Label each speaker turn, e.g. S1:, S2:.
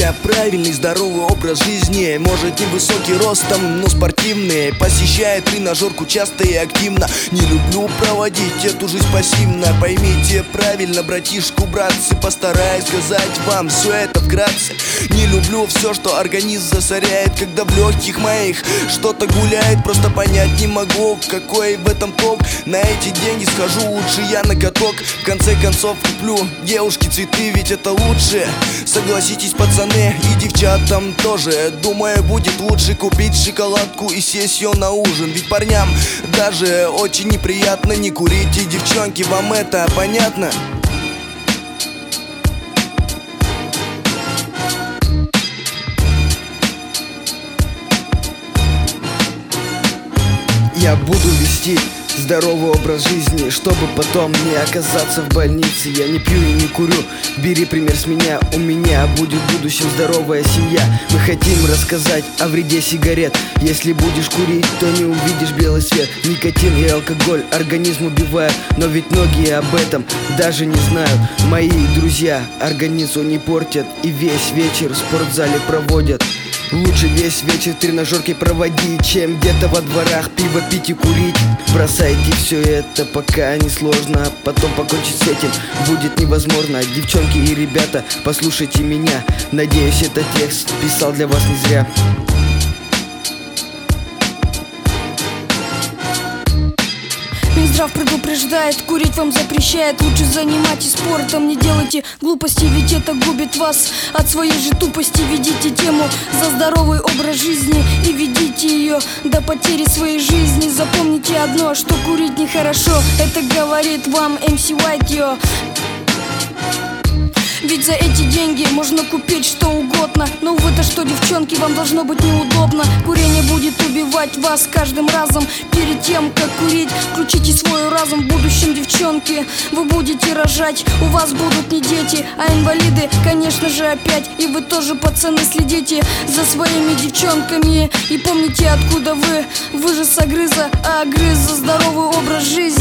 S1: меня правильный здоровый образ жизни. Может, невысокий ростом, но спортивный. Посещаю тренажерку часто и активно. Не люблю проводить эту жизнь пассивно. Поймите правильно, братишку, братцы, постараюсь сказать вам все это вкратце. Не люблю все, что организм засоряет, когда в легких моих что-то гуляет. Просто понять не могу, какой в этом толк. На эти деньги схожу лучше я на каток. В конце концов куплю девушке цветы, ведь это лучше. Согласитесь, пацаны, и девчатам тоже. Думаю, будет лучше купить шоколадку и сесть ее на ужин. Ведь парням даже очень неприятно не курить. И девчонки, вам это понятно? Я буду вести здоровый образ жизни, чтобы потом не оказаться в больнице. Я не пью и не курю, бери пример с меня. У меня будет в будущем здоровая семья. Мы хотим рассказать о вреде сигарет. Если будешь курить, то не увидишь белый свет. Никотин и алкоголь организм убивают, но ведь многие об этом даже не знают. Мои друзья организму не портят и весь вечер в спортзале проводят. Лучше весь вечер в тренажерке проводить, чем где-то во дворах пиво пить и курить. Бросайте все это, пока не сложно, а потом покончить с этим будет невозможно. Девчонки и ребята, послушайте меня. Надеюсь, этот текст писал для вас не зря.
S2: Минздрав предупреждает, курить вам запрещает. Лучше занимайтесь спортом, не делайте глупости, ведь это губит вас от своей же тупости. Ведите тему за здоровый образ жизни и ведите ее до потери своей жизни. Запомните одно, что курить нехорошо. Это говорит вам MC White, йо. Ведь за эти деньги можно купить что угодно. Но увы-то что, девчонки, вам должно быть неудобно. Курение будет убивать вас каждым разом. Перед тем, как курить, включите свой разум. В будущем, девчонки, вы будете рожать. У вас будут не дети, а инвалиды, конечно же, опять. И вы тоже, пацаны, следите за своими девчонками. И помните, откуда вы. Вы же с Агрыза, а Агрыз за здоровый образ жизни.